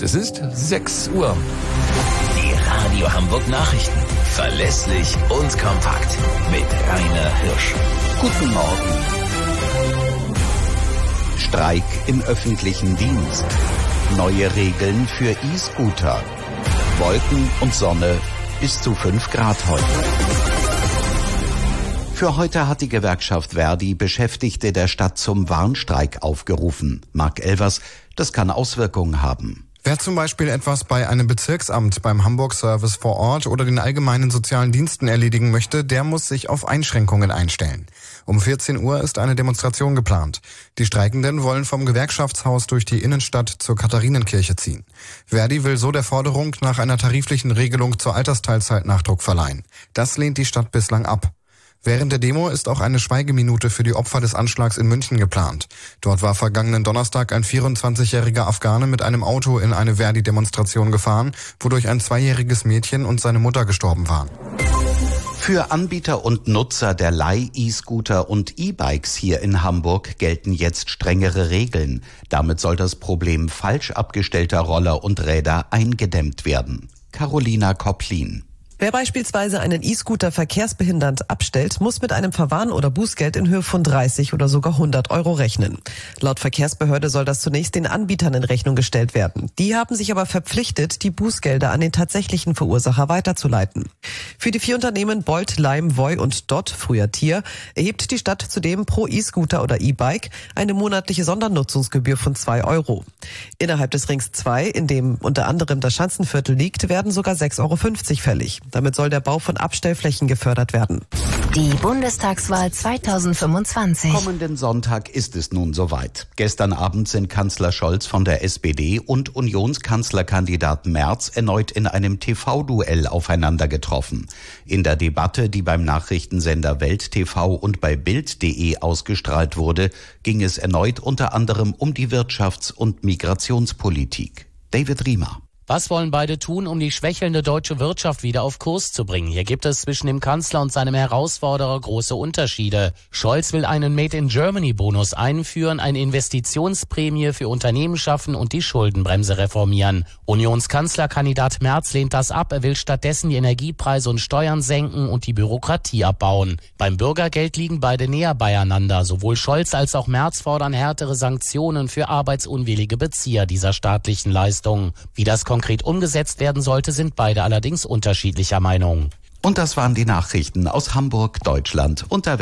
Es ist 6 Uhr. Die Radio Hamburg Nachrichten. Verlässlich und kompakt. Mit Rainer Hirsch. Guten Morgen. Streik im öffentlichen Dienst. Neue Regeln für E-Scooter. Wolken und Sonne bis zu 5 Grad heute. Für heute hat die Gewerkschaft Verdi Beschäftigte der Stadt zum Warnstreik aufgerufen. Marc Elvers, das kann Auswirkungen haben. Wer zum Beispiel etwas bei einem Bezirksamt, beim Hamburg-Service vor Ort oder den allgemeinen sozialen Diensten erledigen möchte, der muss sich auf Einschränkungen einstellen. Um 14 Uhr ist eine Demonstration geplant. Die Streikenden wollen vom Gewerkschaftshaus durch die Innenstadt zur Katharinenkirche ziehen. Verdi will so der Forderung nach einer tariflichen Regelung zur Altersteilzeit Nachdruck verleihen. Das lehnt die Stadt bislang ab. Während der Demo ist auch eine Schweigeminute für die Opfer des Anschlags in München geplant. Dort war vergangenen Donnerstag ein 24-jähriger Afghane mit einem Auto in eine Verdi-Demonstration gefahren, wodurch ein 2-jähriges Mädchen und seine Mutter gestorben waren. Für Anbieter und Nutzer der Leih-E-Scooter und E-Bikes hier in Hamburg gelten jetzt strengere Regeln. Damit soll das Problem falsch abgestellter Roller und Räder eingedämmt werden. Carolina Kopplin. Wer beispielsweise einen E-Scooter verkehrsbehindernd abstellt, muss mit einem Verwarn- oder Bußgeld in Höhe von 30 oder sogar 100 Euro rechnen. Laut Verkehrsbehörde soll das zunächst den Anbietern in Rechnung gestellt werden. Die haben sich aber verpflichtet, die Bußgelder an den tatsächlichen Verursacher weiterzuleiten. Für die 4 Unternehmen Bolt, Lime, Voi und Dot, früher Tier, erhebt die Stadt zudem pro E-Scooter oder E-Bike eine monatliche Sondernutzungsgebühr von 2 Euro. Innerhalb des Rings 2, in dem unter anderem das Schanzenviertel liegt, werden sogar 6,50 Euro fällig. Damit soll der Bau von Abstellflächen gefördert werden. Die Bundestagswahl 2025. Kommenden Sonntag ist es nun soweit. Gestern Abend sind Kanzler Scholz von der SPD und Unionskanzlerkandidat Merz erneut in einem TV-Duell aufeinander getroffen. In der Debatte, die beim Nachrichtensender Welt TV und bei Bild.de ausgestrahlt wurde, ging es erneut unter anderem um die Wirtschafts- und Migrationspolitik. David Riemer. Was wollen beide tun, um die schwächelnde deutsche Wirtschaft wieder auf Kurs zu bringen? Hier gibt es zwischen dem Kanzler und seinem Herausforderer große Unterschiede. Scholz will einen Made-in-Germany-Bonus einführen, eine Investitionsprämie für Unternehmen schaffen und die Schuldenbremse reformieren. Unionskanzlerkandidat Merz lehnt das ab. Er will stattdessen die Energiepreise und Steuern senken und die Bürokratie abbauen. Beim Bürgergeld liegen beide näher beieinander. Sowohl Scholz als auch Merz fordern härtere Sanktionen für arbeitsunwillige Bezieher dieser staatlichen Leistungen. Wie das konkret umgesetzt werden sollte, sind beide allerdings unterschiedlicher Meinung. Und das waren die Nachrichten aus Hamburg, Deutschland und der Welt.